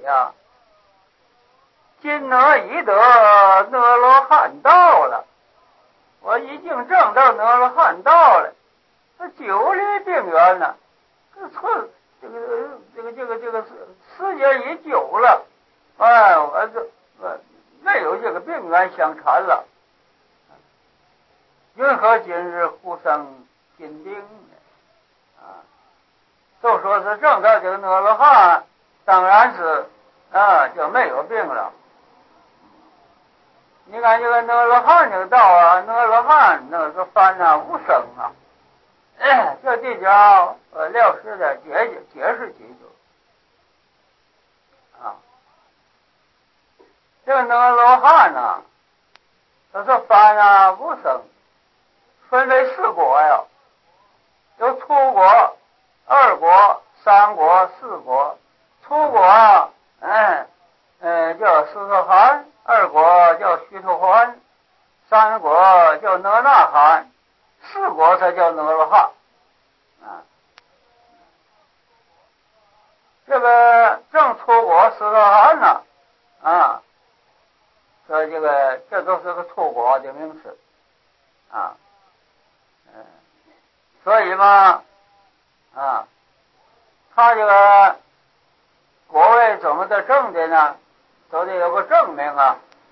呀，今哪已得阿罗汉道了，我已经证到阿罗汉道了，这久离病源呢，这个时间已久了，哎，我没有这个病源相缠了，云何今日忽生心病呢？啊，就说是证到这个阿罗汉，当然是就没有病了。你看这个阿罗汉这个道啊，阿罗汉那个烦恼无生啊，这地叫廖师的解释几句啊。这个阿罗汉呢，他说烦恼无生，分为四国呀，有初国、二国、三国、四国。初国啊，叫斯特罕，二国叫须陀洹，三国叫那那罕，四国才叫阿罗汉啊。这个正初国斯特罕呢，说这都是个初国的名词啊，所以嘛，他这个国位怎么得正的呢？都得有个证明啊。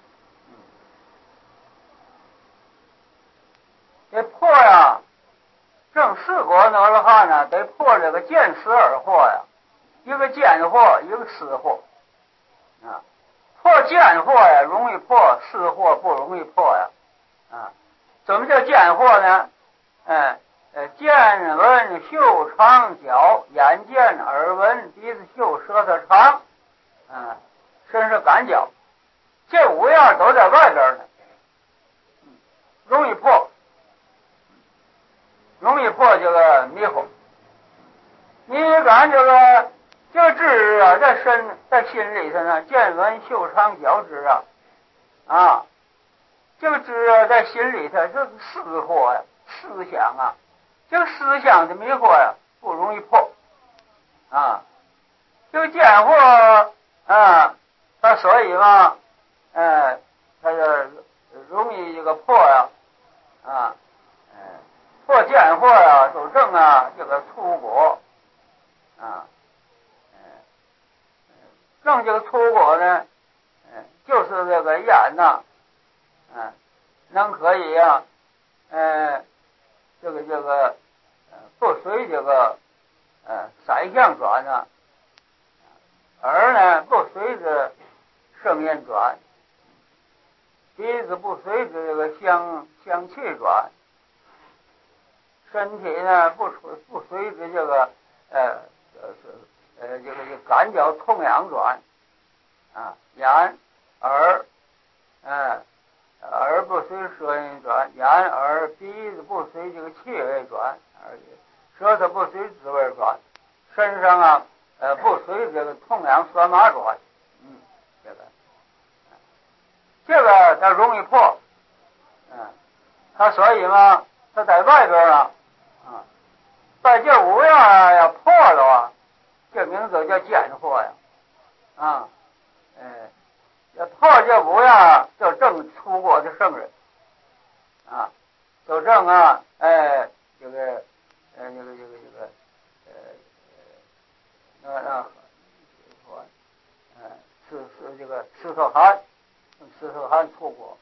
这破呀，正四国阿罗汉呢，得破这个见思二惑呀，一个见惑，一个思惑啊。破见惑呀，容易破；思惑不容易破呀。怎么叫见惑呢？见闻嗅尝脚，眼见耳闻鼻子嗅舌头尝，身是感觉，这五样都在外边呢，容易破这个迷惑。你看这个知啊，在心里头呢，见闻嗅尝脚知啊，这个知啊，在心里头是思惑呀，思想啊，这个思想的迷惑呀，不容易破啊。这个见惑他所以嘛，他就容易这个破呀，破见惑呀，都证这个初果证这个初果呢，就是这个眼呐，能可以不随这个色相转呢，耳呢不随着声音转，鼻子不随着这个香气转，身体呢不随着这个这个感觉痛痒转眼耳耳不随舌音转，眼耳鼻子不随这个气味转，舌头不随滋味转，身上不随这个痛痒酸麻转，这个它容易破，它所以嘛，它在外边把这五样要破了这名字叫见惑呀，要破这五样就证出国的圣人就证这个是这个斯特罕出国。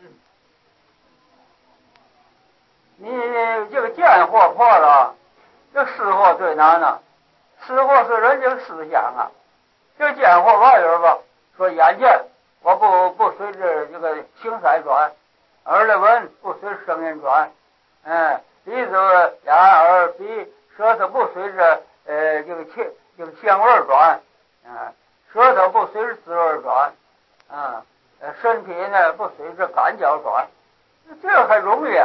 你这个见惑破了，这思惑最难了。思惑是人这个思想这见惑外边吧，说眼见我不随着这个形色转，耳的闻不随声音转，鼻子眼耳鼻舌头不随着这个香味转，舌头不随着滋味转，身体呢不随着感觉转，这还容易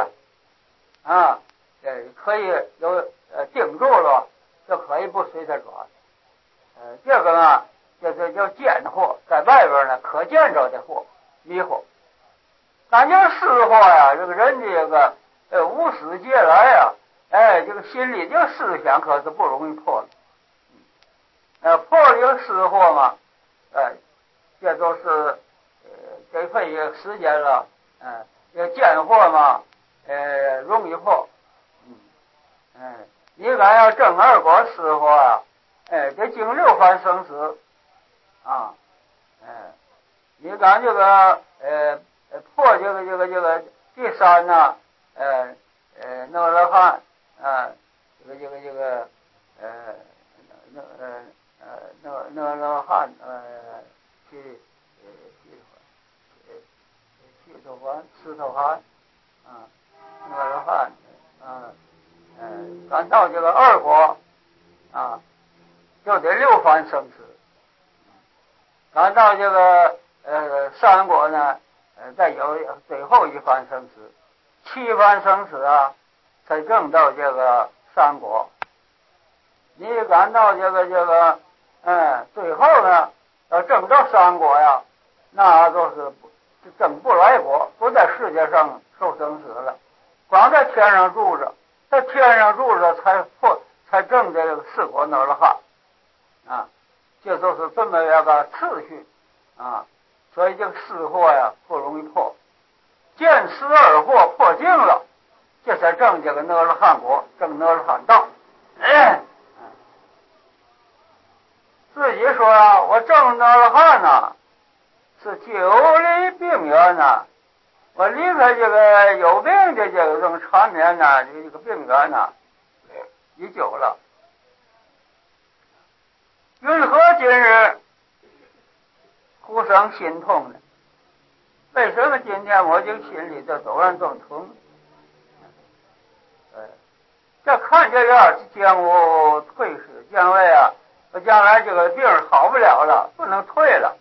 可以有定住了，就可以不随它转。这个呢，这叫见惑，在外边呢可见着的惑，迷惑。感觉思惑呀，这个人这个无始劫来这个心里这个思想可是不容易破的。破了这个思惑嘛， 这都是得费些时间了，这贱货嘛，容易破，你敢要正二果失货啊，得经6番生死啊，你敢这个破这个第3呢，那罗汉那罗汉去头环石头环那罗汉赶到这个2果就得6番生死，赶到这个3果呢，再有最后1番生死，7番生死啊，才证到这个3果。你赶到这个最后呢，要证到3果呀，那就是证不来果，不在世界上受生死了，光在天上住着，在天上住着才证这个4果那罗汉这就是这么一个次序所以这个4惑呀不容易破，见思2惑破尽了，这才证这个那罗汉果，证那罗汉道。自己说我证那罗汉是久离病源我离开这个有病的这种缠绵这个病源已久了。云何今日忽生心痛呢？为什么今天我这个心里就突然这么痛？这看这样将我退失，将来我将来这个病好不了了，不能退了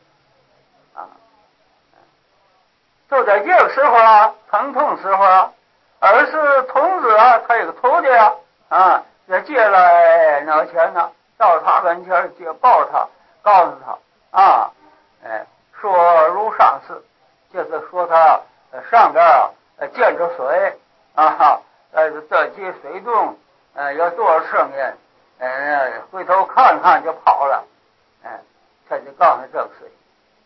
就在这个时候疼痛时候而是童子他有个徒弟也借来那个钱到他跟前就抱他，告诉他说如上次，就是说他上边见着水这些水洞有多少声音回头看看就跑了他就告诉他这个事情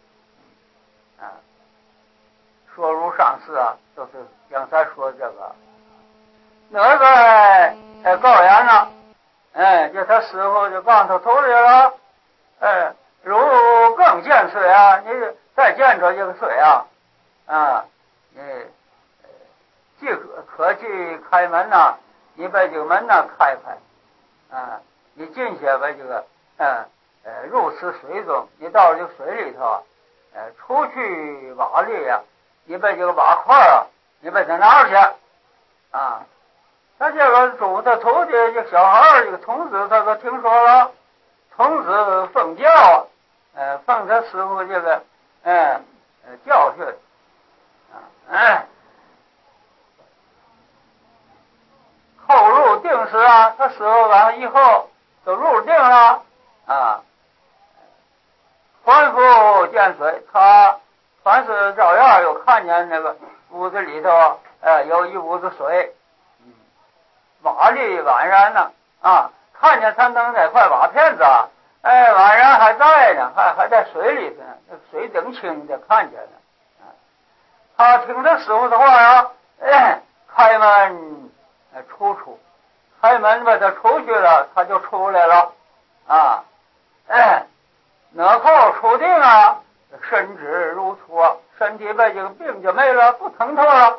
说如上次就是刚才说这个那个高原就他师傅就告诉他徒弟了如更见水你再见着这个水你既可去开门你把这个门开你进去把这个入此水中，你到这个水里头出去瓦砾你把这个瓦块你把它拿出去他这个主他徒弟这小孩这个童子他可听说了，童子奉教奉他师傅这个教训后入定时他师傅完以后都入定了凡夫见水，他凡是照样有看见那个屋子里头有一屋子水瓦砾宛然看见他弄那块瓦片子宛然还在呢，还在水里头呢，水挺清的看见了他听他师傅的话开门开门把他出去了，他就出来了哪后出定身体如初身体被这个病就没了，不疼痛了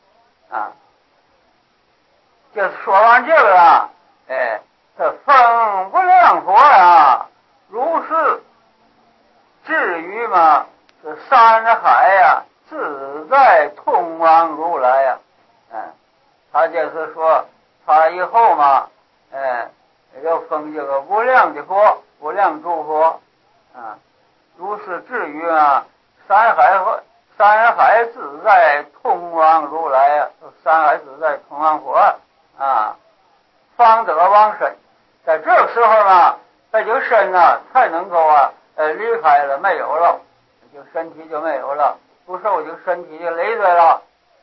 就说完这个这风不亮佛如是至于嘛这山海自在通往如来他就是说他以后嘛要封这个无量的佛，无量诸佛如是至于山海自在通往如来山海自在通往佛方得往生，在这个时候这个身才能够离开了，没有了，这个身体就没有了，不受这个身体的累赘了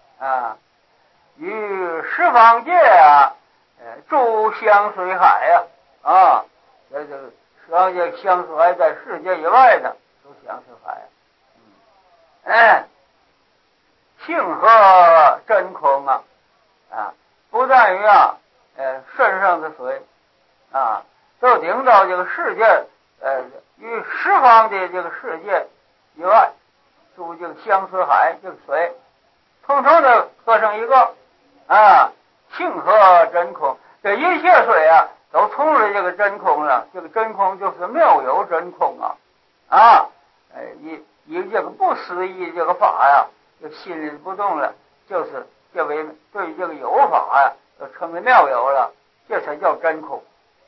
于十方界诸香水海这十方界香水海在世界以外的诸相思海。性和真空不但于身上的水都顶到这个世界与十方的这个世界以外，诸这个相思海这个水统统的合成一个性和真空，这一切水都冲着这个真空了，这个真空就是妙有真空以这个不思议这个法就心里不动了，就是这为对于这个有法就称为妙有了，这才叫真空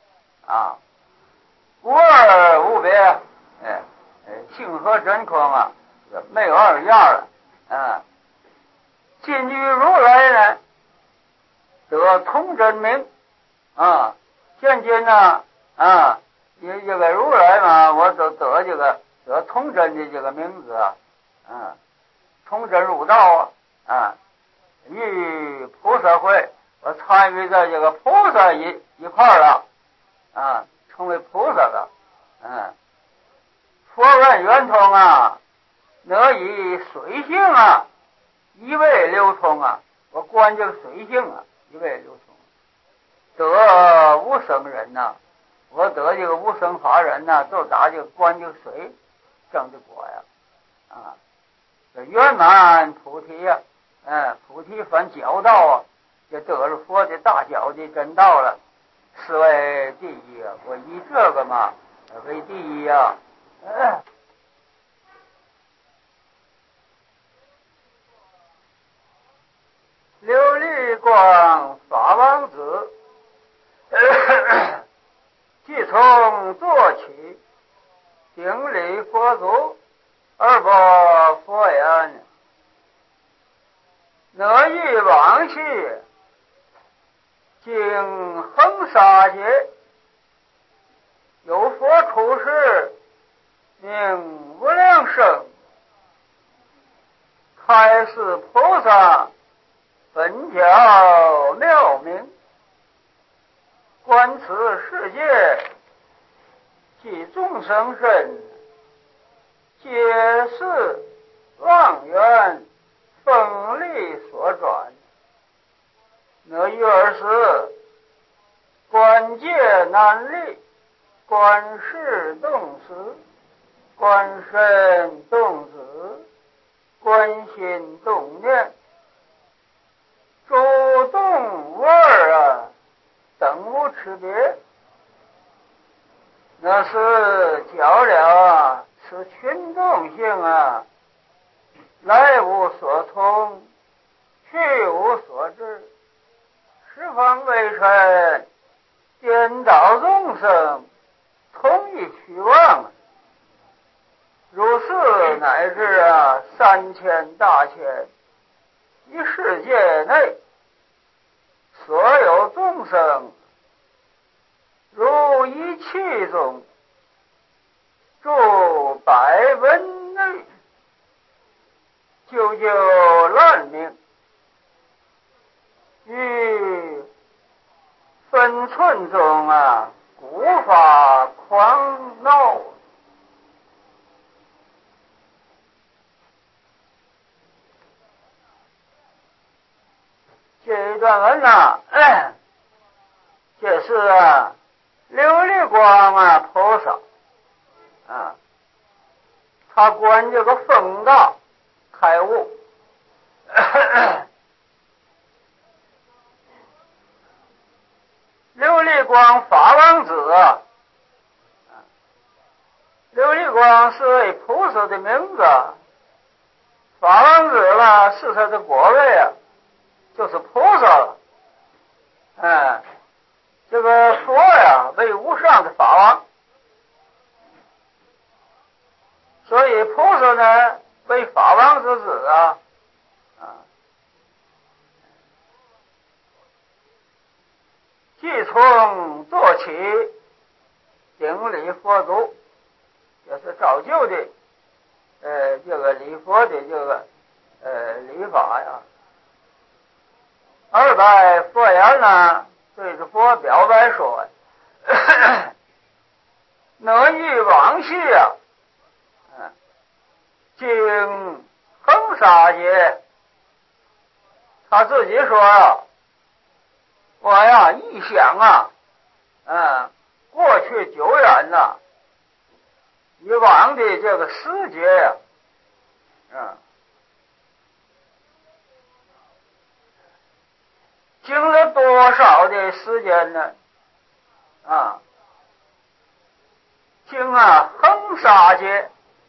无二无别性和真空没有二样了近于如来呢得通真名现今这个如来嘛，我都得这个得通真的这个名字通真入道与菩萨会，我参与在这个菩萨一块了成为菩萨了佛问圆通能以水性一味流通我观这个水性一味流通，得无生人我得这个无生法人都打这个观这个水证的果圆满菩提菩提分教道就得了佛的大教的真道了，是为第一我以这个嘛为第一琉璃光法王子即从坐起，顶礼佛祖，而报佛言：哪欲往昔经恒沙劫，有佛出世，名无量生，开示菩萨本教妙明，观此世界即众生身，皆是妄缘风力所转。哪欲尔时观界难立，观世动时，观身动止，观心动念，诸动无二等无区别。那是教了此群众性来无所从，去无所至，十方微尘，颠倒众生，同一虚妄。如是乃至3000大千一世界内，所有众生如一气中，住百文内，久久难明，于分寸中古法狂闹。这一段文这是琉璃光菩萨他观这个风大开悟琉璃光法王子琉璃光是位菩萨的名字，法王子是他的果位就是菩萨了这个佛为无上的法王，所以菩萨呢为法王之子即从坐起，顶礼佛祖，就是照旧的这个礼佛的这个礼法而拜佛言对着佛表白说哪欲往昔经恒沙劫，他自己说啊，我呀一想啊，过去久远呐，以往的这个时节呀，经了多少的时间呢？经恒沙劫，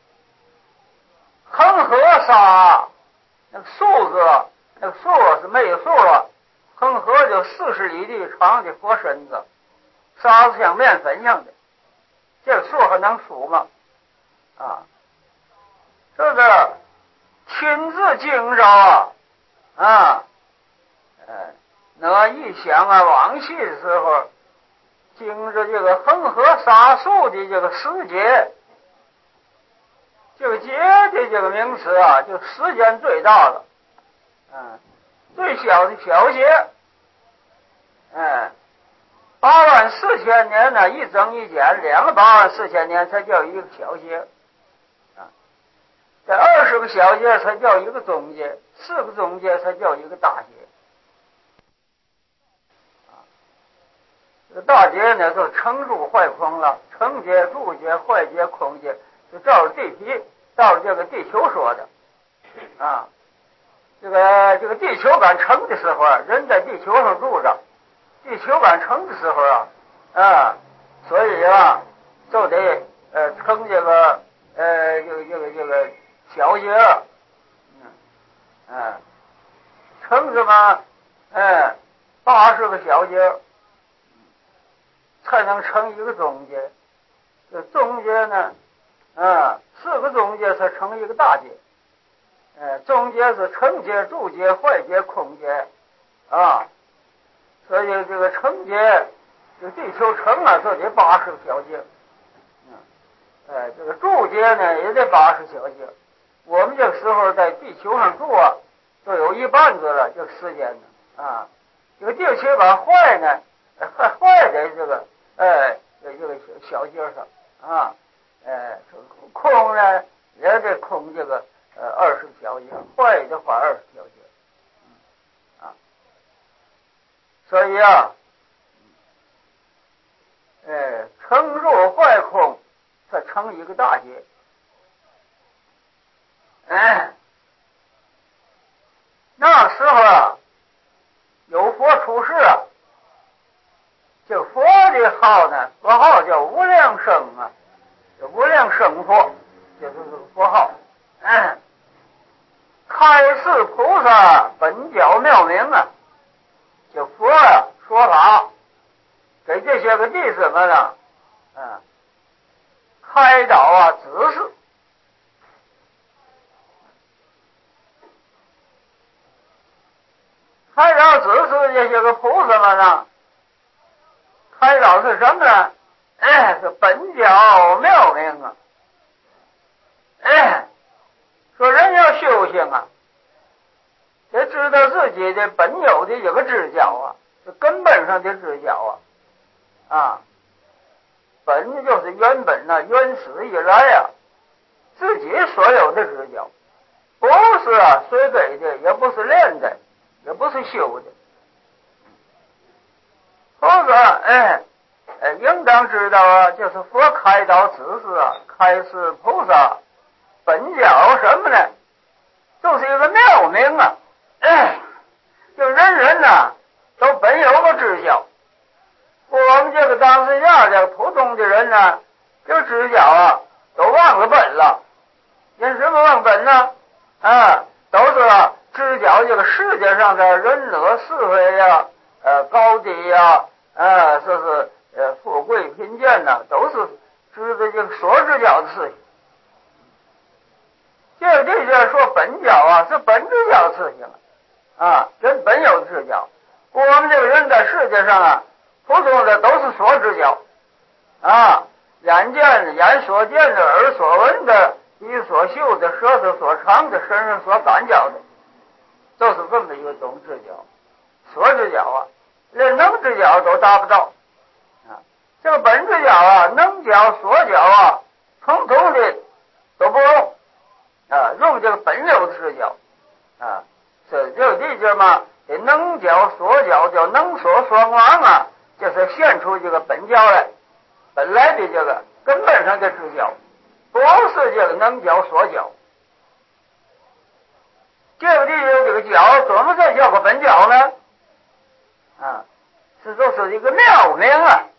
恒河沙，那个数字，那个数是没有数了，恒河就40里地长的佛身子，沙是像面粉一样的，这个数还能数吗？这是亲自经着那一想往昔的时候，经着这个恒河沙数的这个时节，这个节的这个名词就时间最大了，最小的小节84000年呢，一增一减，2个84000年才叫一个小节这20个小节才叫一个中节，4个中节才叫一个大节这个大节呢，就成住坏空了，成节、住节、坏节、空节，就照着地皮，照着这个地球说的这个地球板成的时候人在地球上住着，地球板成的时候所以就得称这个这个小节称什么80个小节才能成一个中节，这中节呢4个中节才成一个大节中节是成节、住节、坏节、空节所以这个成节，这个地球成就得80个小节这个住节呢也得80小节。我们这个时候在地球上住都有一半子了，这个时间呢这个地球板坏呢，坏在这个这个小节上空呢也得空这个20小节，坏也得坏20小节所以成入坏空才成一个大节那时候有佛出世这佛的号呢，佛号叫无量生这无量生佛就是这个佛号开示菩萨本教妙明这佛说法给这些个弟子们开导指示开导指示这些个菩萨们开导是什么呢？是本教妙明说人要修行得知道自己的本有的这个知觉是根本上的知觉本就是原本原始以来自己所有的知觉，不是随给的，也不是练的，也不是修的。菩萨应当知道就是佛开导指示开示菩萨本教什么呢？就是一个妙明就人人都本有个知觉。我们这个当时下这个普通的人这知觉都忘了本了。因什么忘本呢？都是知觉这个世界上的人恶是非高低说是富贵贫贱都是知道这个所知觉的事情。这就是说本觉是本知觉的事情人本有知觉。我们这个人在世界上普通的都是所知觉眼见的、眼所见的、耳所闻的、鼻所嗅的、舌头所尝的、身上所感觉的，就是这么一个总知觉。所知觉连能知觉都达不到这个本知觉能觉所觉统统的都不用用这个本有的视角是就这句嘛，这能教所教叫能所双亡啊，就是现出这个本教来，本来的这个根本上的知教，不是这个能教所教。这个地方这个教怎么才叫个本教呢？是就是一个妙名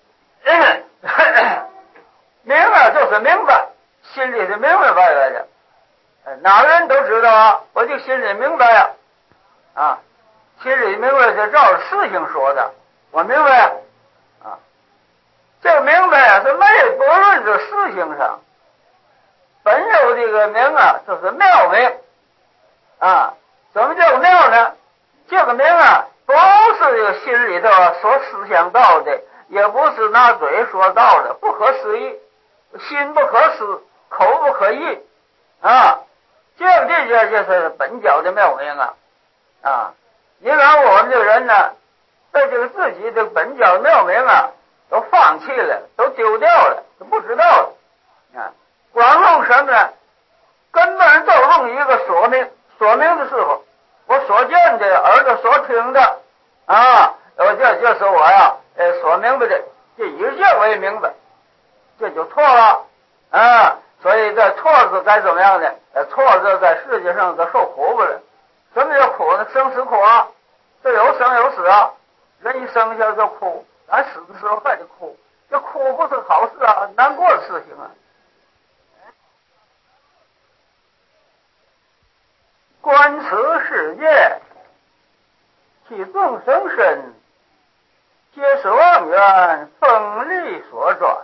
明就是明白，心里是明明白白的，哪个人都知道啊，我就心里明白呀，心里明白是照着事情说的，我明白呀，这个明白是不论是事情上，本有这个名就是妙名怎么叫妙呢？这个名不是这个心里头所思想到的，也不是拿嘴说到的，不可思议，心不可思，口不可议这些就是本教的妙名你看我们这个人呢，对这个自己的本教妙名都放弃了，都丢掉了，都不知道了光用什么呢？根本都用一个说明的时候，我所见的，耳朵所听的这是我所明白的，这以这为明白，这就错了所以这错字该怎么样呢？错字在世界上就受苦不了。什么叫苦呢？生死苦这有生有死人一生下就哭，死的时候还得哭，这哭不是好事难过的事情观此世界，其众生身，皆是妄缘风力所转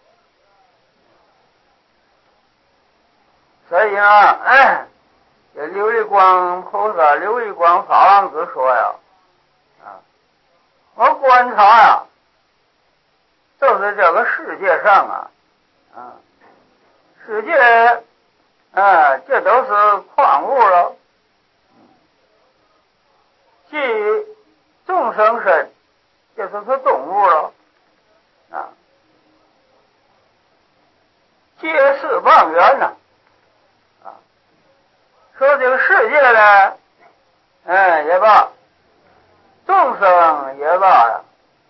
所以这琉璃光菩萨、琉璃光法王子说我观察就是这个世界上世界这都是矿物了，即众生身，这就是动物了皆是妄缘说这个世界呢也罢，众生也罢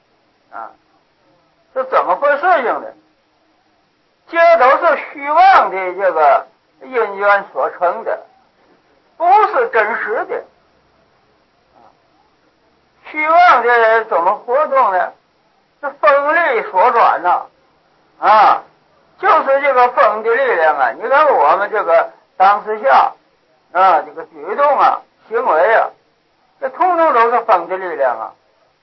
是怎么回事情的？这都是虚妄的这个因缘所成的，不是真实的虚妄的怎么活动呢？是风力所转就是这个风的力量你看我们这个当时下这个举动行为这通通都是风的力量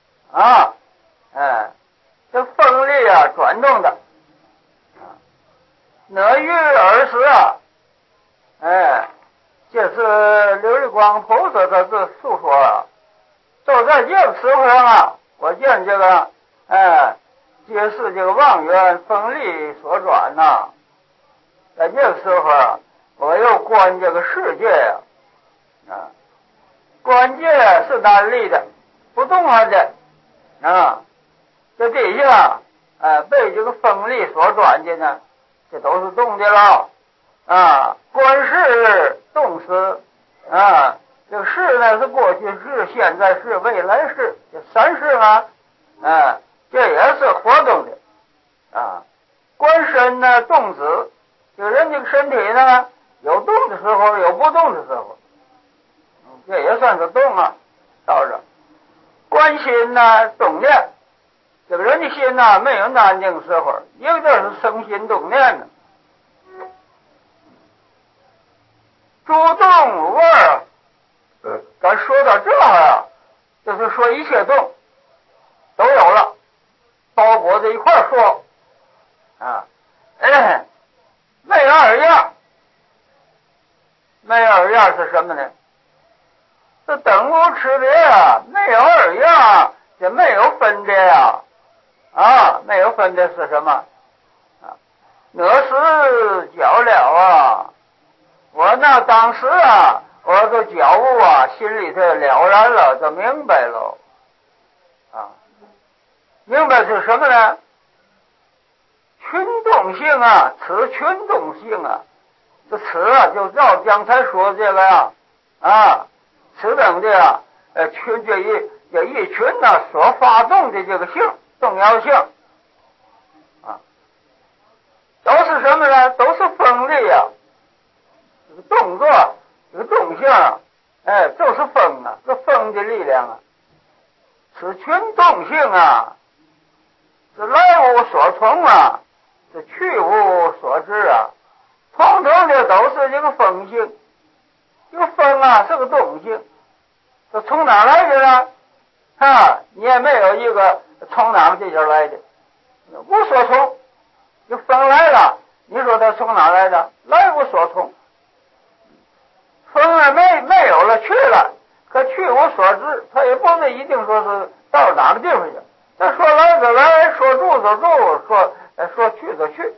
这风力转动的哪遇而时这是琉璃光菩萨他是诉说就在这个时候上我见这个皆是这个妄缘风力所转在这个时候我又观这个世界观界是单立的，不动的这底下被这个风力所转的呢，这都是动的了观世动思这个世呢是过去式、现在式、未来式，这三世这也是活动的观身呢动止，这个人这个身体呢有动的时候，有不动的时候这也算是动到这观心呢动念，这个人的心没有安定的时候，一个就是生心动念呢诸动无味咱说到这就是说一切动都有了，包裹在一块说没有二样，没有二样是什么呢？这等无差别没有二样，这没有分别没有分别是什么那是觉了我那当时我的觉悟心里头了然了，就明白了明白是什么呢？群动性此群动性这此啊，就照刚才说这个呀，此等的群这一群呢所发动的这个性动摇性都是什么呢？都是风力啊，这个动作，这个动性都是风啊，这风的力量啊。此群动性啊，是来无所从啊，是去无所知啊，统统的都是这个风性。这个风啊是个动性，这从哪来的呢？你也没有一个从哪这边来的，无所从。这风来了，你说它从哪来的？来无所从。风啊没有了去了，可去无所知，它也不是一定说是到哪个地方去。这说来就来，说住就住，说去就去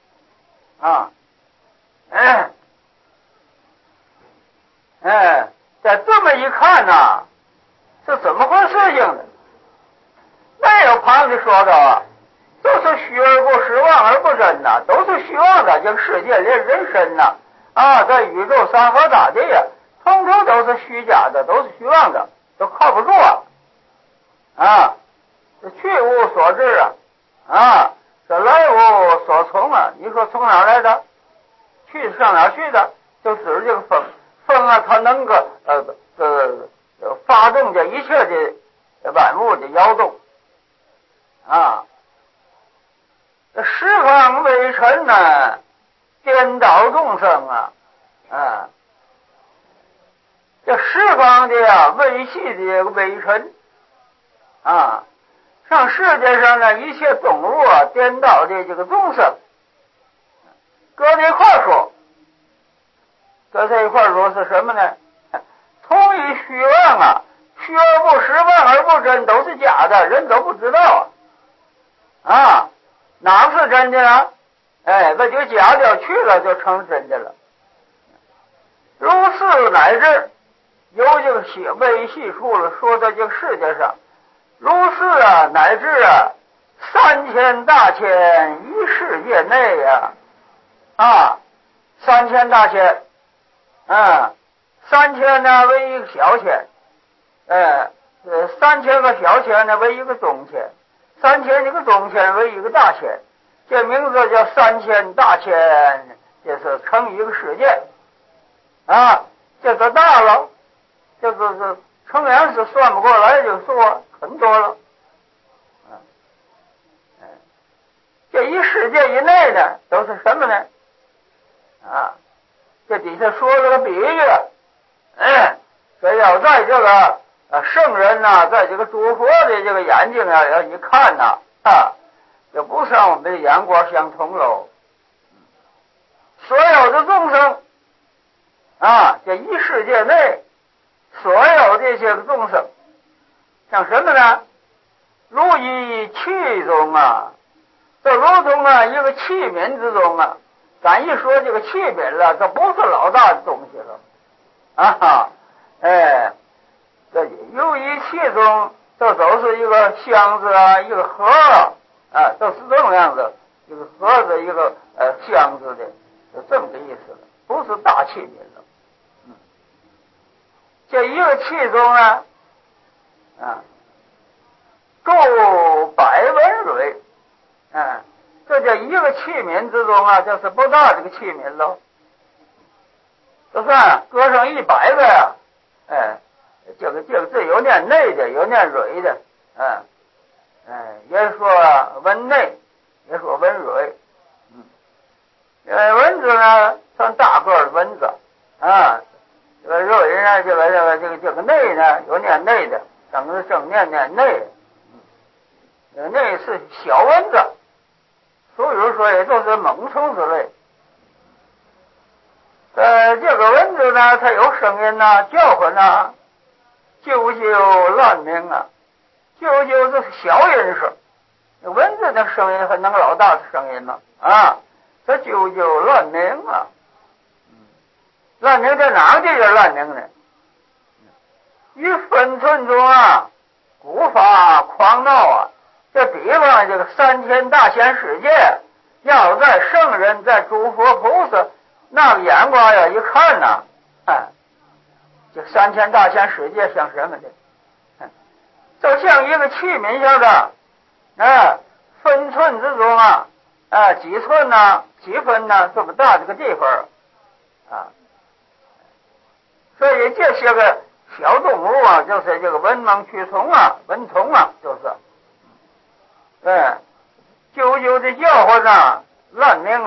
再这么一看呢，是怎么回事情呢？没有旁的说着都是虚而不实，妄而不真呐，都是虚妄的。这个世界连人身呐在宇宙山河大地呀，统统都是虚假的，都是虚妄的，都靠不住这去无所知这来无所从你说从哪来的？去上哪去的？就指这个风它能够发动这一切的万物的摇动这十方微尘呢，颠倒众生这十方的微细的微尘上世界上呢，一切动物颠倒的这个众生，搁在一块说，搁在一块说是什么呢？同一虚妄虚而不实，妄而不真，都是假的，人都不知道哪是真的呢？那就假掉去了，就成真的了。如是乃至由这个微细处了，说到这个世界上，如是乃至3000大千一世界内3000大千3000呢为一个小千3000个小千呢为一个中千，3000这个中千为一个大千，这名字叫3000大千，这是成一个世界这是大了，这是成员是算不过来，就说很多了这一世界以内呢都是什么呢这底下说了个比喻所以要在这个圣人在这个诸佛的这个眼睛要一看就不像我们的眼光相同喽。所有的众生这一世界内所有这些个众生，像什么呢？如一器中这如同一个器皿之中咱一说这个器皿了，这不是老大的东西了这如一器中，这都是一个箱子一个盒都是这种样子，一个盒子一个箱子的，就这么个意思了，不是大器皿了这一个器中住百文蕊这叫一个器皿之中就是不大这个器皿喽，就算搁上100个这有念内的，有念蕊的也说文内，也说文蕊蚊子呢算大个的蚊子这个蕊呢这个内呢有念内的，正念内内是小蚊子，所以说也就是猛虫之类这个蚊子呢它有声音叫唤啾啾乱鸣啾啾这是小音声，蚊子的声音还能老大的声音吗这啾啾乱鸣乱鸣在哪个地方乱鸣呢？于分寸中古法狂闹这比方这个3000大千世界，要在圣人在诸佛菩萨那个眼光呀，一看呐，这3000大千世界像什么的？就像一个器皿似的，分寸之中几寸呐，几分呐，这么大这个地方所以这些个小动物就是这个文盲蛆虫蚊虫就是啾啾的叫唤烂命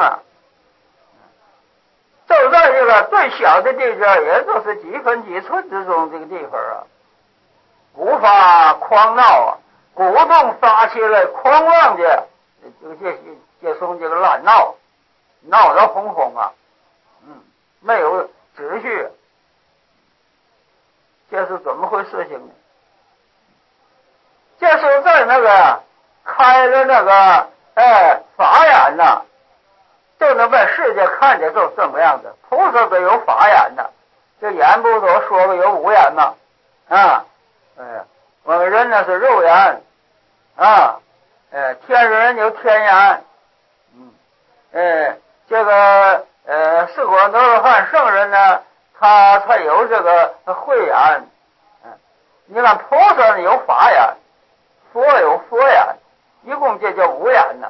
就在这个最小的地界，也就是几分几寸之中这个地方鼓发狂闹鼓动发起来狂妄的这从这个乱闹得哄哄没有秩序，这是怎么回事情呢？这是在那个开了那个法眼就能把世界看见就这么样子。菩萨都有法眼这眼不都说过有5眼吗？我们人呢是肉眼天人有天眼这个释迦牟尼汉圣人呢，他才有这个慧眼你看菩萨有法眼，佛有佛眼，一共这叫5眼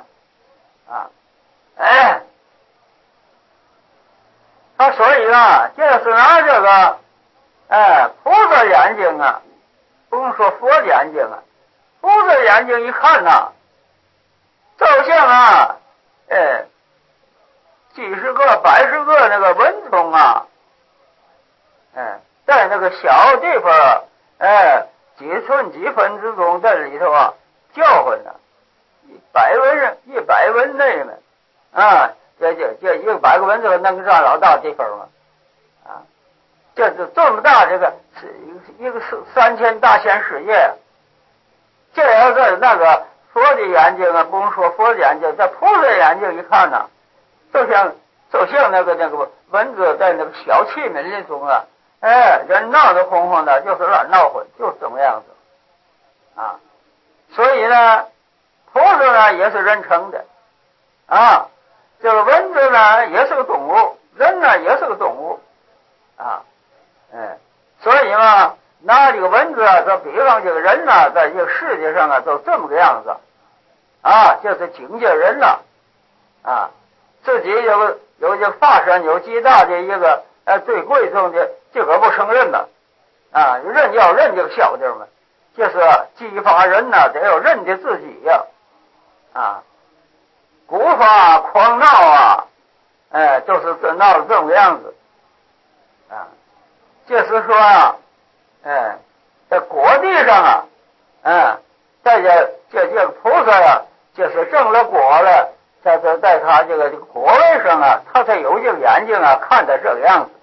他所以这是拿这个菩萨眼睛不用说佛眼睛菩萨眼睛一看就像几十个100个那个蚊虫在那个小地方几寸几分之中在里头叫唤100蚊内呢这100个蚊子能占老大地方吗？这是这么大，这个是一个3000大千世界这要是那个佛的眼睛不用说佛的眼睛，在菩萨眼睛一看就像那个蚊子在那个小器皿里中人闹得哄哄的，就是乱闹混，就是这么样子所以呢，菩萨呢也是人成的这个蚊子呢也是个动物，人呢也是个动物所以拿这个蚊子这比方这个人在这个世界上都这么个样子就是警戒人自己有这个法身有极大的一个最贵重的，这个不承认人要认这个小地方，就是激发人得要认的自己鼓发狂闹就是这闹得这么个样子就是说在果地上在这个菩萨就是证了果了，在他这个果位上他才有这个眼睛看的这个样子。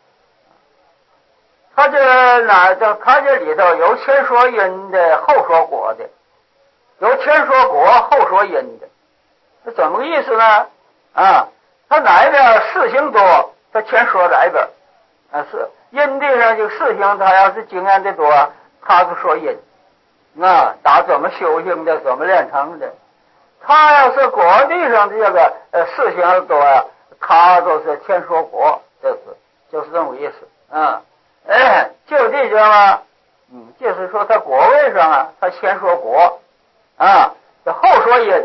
他这里头有前说因的，后说果的，有前说果后说因的，这怎么个意思呢？他哪边事情多，他前说哪边是因地上这个事情，他要是经验的多，他就说因打怎么修行的，怎么练成的。他要是果地上的这个事情多他就是前说果，就是这么个意思就地上就是说他果位上他先说果这后说因。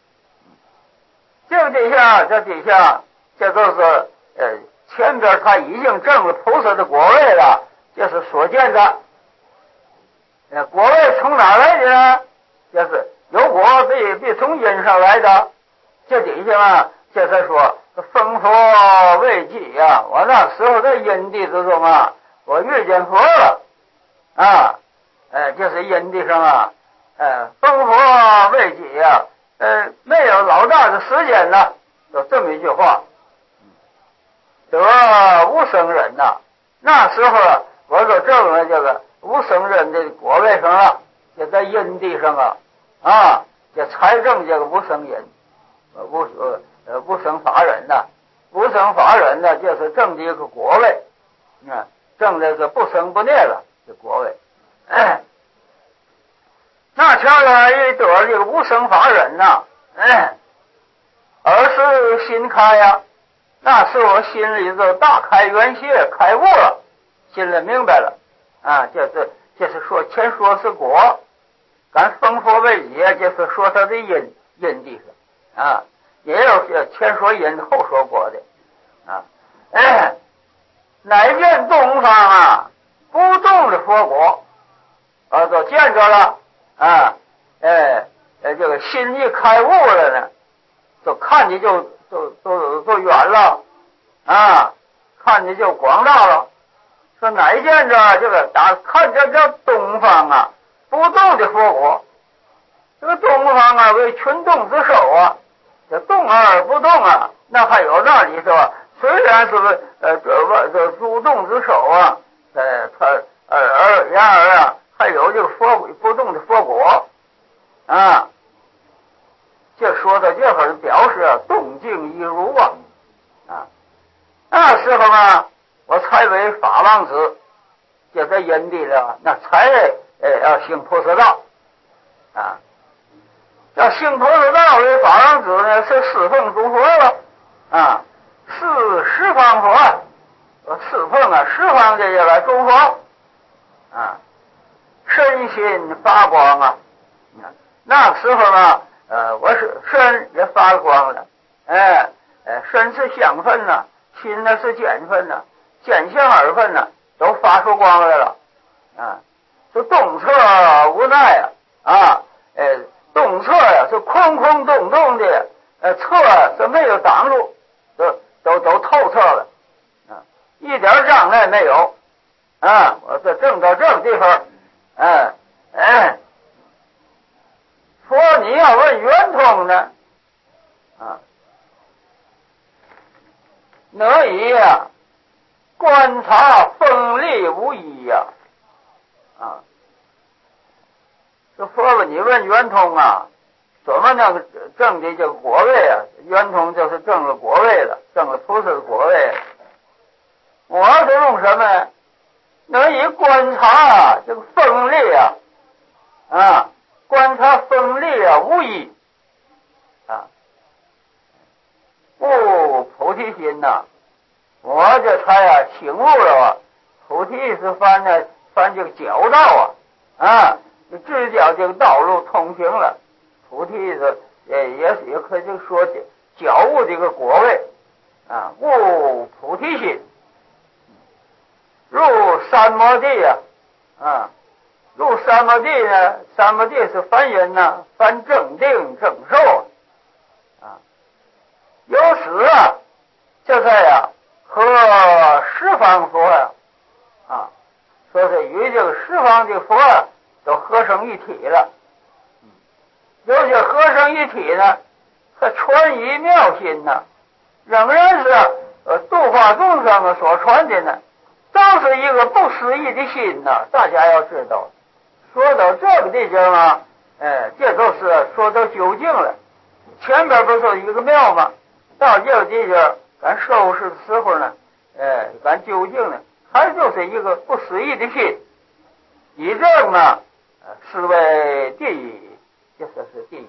这底下这都是前边他已经证了菩萨的果位了，这是所见的果位从哪来的呢？就是有果必从因上来的。这底下这才说封佛未济我那时候在因地之中我遇见佛了这是因地上封佛未济没有老大的时间有这么一句话，得无生人那时候我就证了这个无生人的果位上了，也在因地上也才证这个无生人无生法忍无生法忍就是证的一个果位证这个不生不灭了这果位那将来得这个无生法忍而是心开那时候心里就大开元谢，开悟了，心里明白了啊，这是说前说是果，咱封佛为解，就是说他的因地上啊，也有前说因后说果的啊。乃见东方啊不动的佛果都见着了啊，这个心一开悟了呢，就看你就远了啊，看你就广大了。说乃见着这个看着这东方啊不动的佛果，这个东方啊为群动之首啊，这动而不动啊，那还有那里是吧？虽然是这主动之首啊，然而啊还有这个佛不动的佛果啊，这说到这会儿表示啊动静一如啊。那时候啊我才为法王子，这个因地了，那才要行菩萨道啊。要行菩萨道为法王子呢，是侍奉诸佛了啊，是十方佛，侍奉啊十方这些个诸佛啊，身心发光啊。那时候啊，我是身也发光了，身是相分呐，心呢是见分呐，见相二分呐，都发出光来了啊。是动彻无奈啊，动彻呀是空空洞洞的，彻是没有挡路，都透彻了啊，一点障碍没有啊。我这正到这个地方，说你要问圆通呢啊，能以观察锋利无疑呀啊。这佛吧，你问圆通啊，怎么能证的这个果位啊？圆通就是证了果位了，证了菩萨的果位了。我是用什么呀？能以观察这个锋利观察锋利无疑啊，悟菩提心呐，我这才醒悟了菩提是翻这个教道啊，直教这个道路通行了。菩提是也可以说教悟这个果位啊，悟菩提心，入三摩地入三摩地呢，三摩地是翻音呐，翻正定正受啊。由此这才和十方佛说是与这个十方的佛都合成一体了。有些合成一体呢，它传以妙心呢，仍然是度化众生所传的呢，都是一个不思议的心呢。大家要知道，说到这个地方这都是说到究竟了。前边不是一个庙吗？到这个地方，咱收拾的时候呢，咱究竟呢，还就是一个不思议的心。以这个呢，是为第一，这是第一。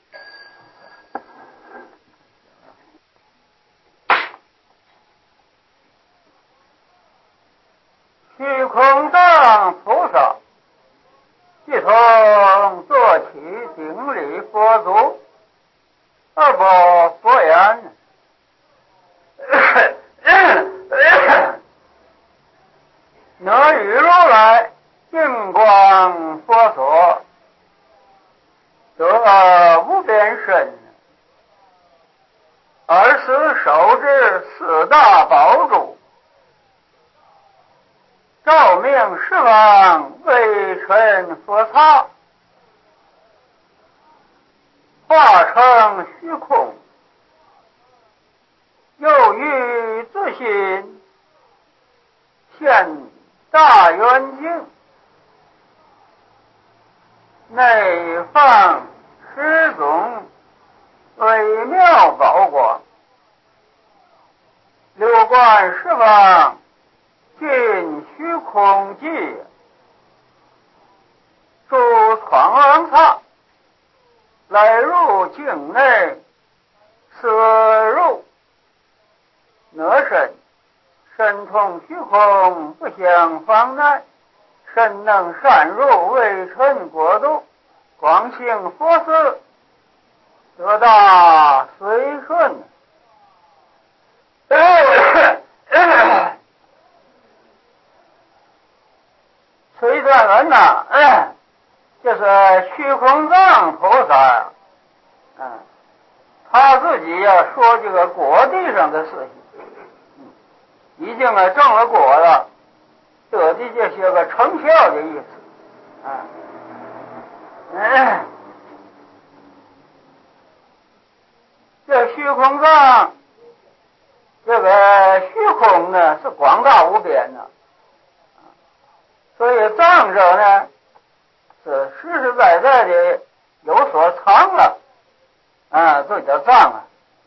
虚空藏菩萨，即从做起顶礼佛祖，二不佛言。能与如来净光佛所，得无边身，而时手之四大宝珠，照明十方微尘佛刹，化成虚空，又于自心现大圆镜，内放十种微妙宝光，流贯十方尽虚空际，诸苍狼刹来入境内，摄入神通虚空，不相妨碍。神能善入，微尘国度，广行佛事，得大随顺。崔传文呐，就是虚空藏菩萨，他自己呀说这个果地上的事情，已经证了果了，得的这些个成效的意思，这虚空藏，这个虚空呢是广大无边的，所以藏者呢是实实在在的有所藏了，这叫藏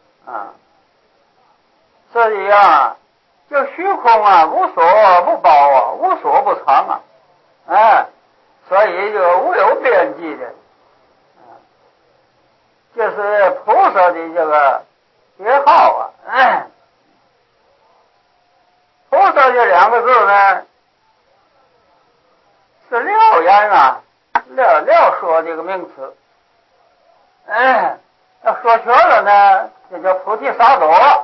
所以这虚空无所不包无所不藏所以就无有边际的，这是菩萨的这个别号菩萨这两个字呢是廖言廖说这个名词，要说全了呢这叫菩提萨埵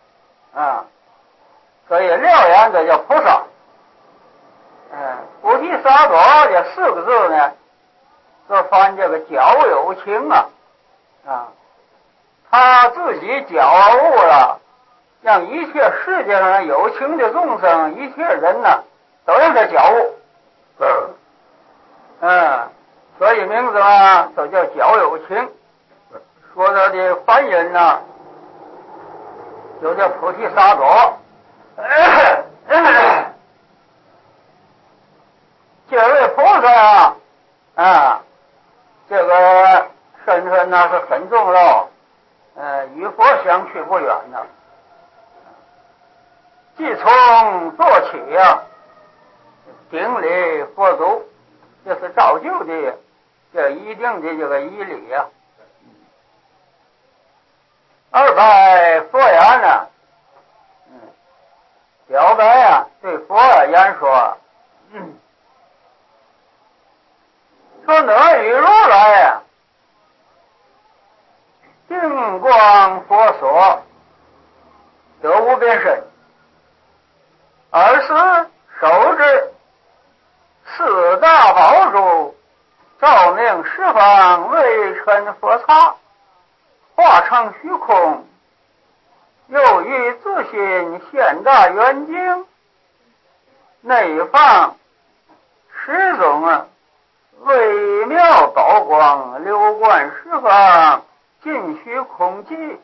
所以廖言这叫菩萨，菩提萨埵这四个字呢是翻这个觉有情他自己觉悟了，让一切世界上有情的众生，一切人都让他觉悟，所以名字都叫觉有情。说他的梵音就叫菩提萨埵。这位菩萨这个身份是很重要，与佛相去不远的。即从做起顶礼佛祖，这是照旧的这一定的这个仪礼二拜佛言表白对佛言说，说哪与如来净光佛所，得无边身，尔时手之四大宝珠，照明十方，微尘佛刹，化成虚空，又于自心现大圆镜，内放十种微妙宝光，流贯十方，尽虚空寂。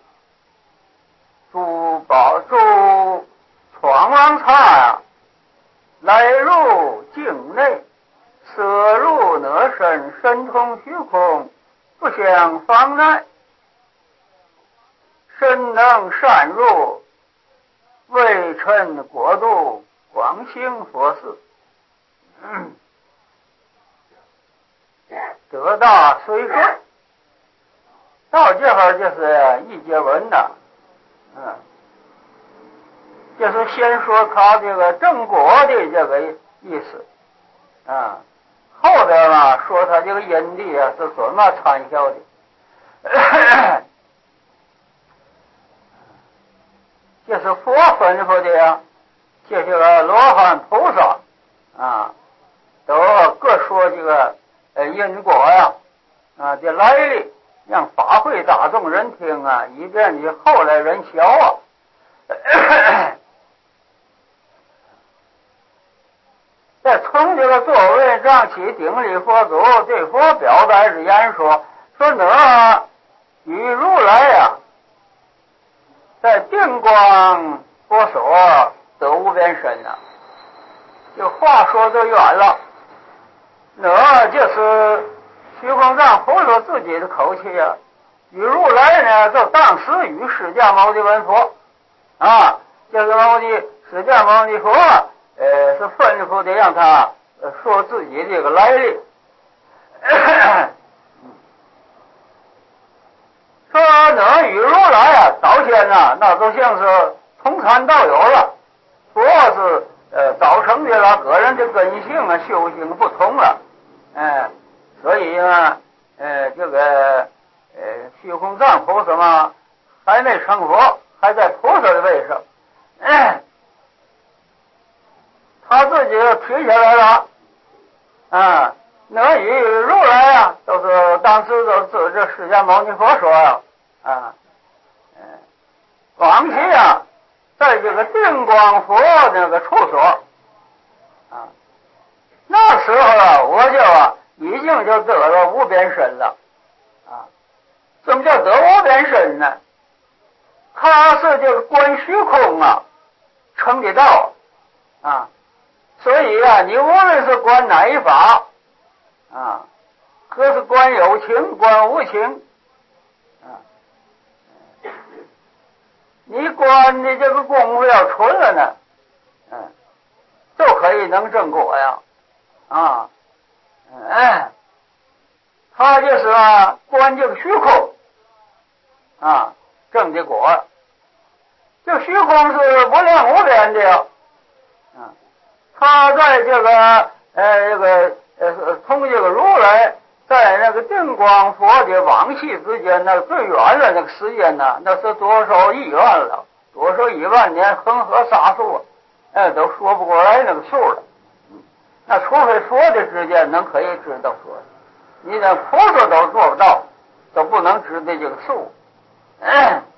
诸闯王刹来入境内，摄入哪身，神通虚空，不相妨碍。身能善入，微尘国度，广行佛事，得大随顺。到这会儿就是一节文就是先说他这个正果的这个意思后边说他这个因地是怎么参销的这是佛吩咐的这些个罗汉菩萨都各说这个因果的来历，让法会大众人听以便你后来人晓在从这个座位上起顶礼佛祖，对佛表白之言说哪与如来在定光佛所得无边身这话说得远了，哪就是虚空藏菩萨自己的口气与如来呢就当时与释迦牟尼文佛这个释迦牟尼佛是吩咐的让他说自己这个来历说哪与如来早先那都像是同参道友了佛是造成的了个人的根性啊修行不同了，所以呢这个虚空藏菩萨嘛还没成佛，还在菩萨的位上，他自己就提下来了，那与如来啊，都是当时都是这释迦牟尼佛说呀，往昔啊，在这个定光佛那个处所，那时候啊，我就已经就得了无边身了，什么叫得无边身呢？他是这个观虚空啊，成的道所以啊，你无论是观哪一法可是观有情，观无情你观的这个功夫要纯了呢，就可以能正果呀，他就是观这个虚空正的果，这虚空是无量无边的呀，他在这个从这个如来在那个定光佛的往昔之间，那最远的那个时间呢，那是多少亿万了，多少亿万年恒河沙数都说不过来那个数了。那除非佛的之间能可以知道说，你连菩萨都做不到，都不能知道这个数。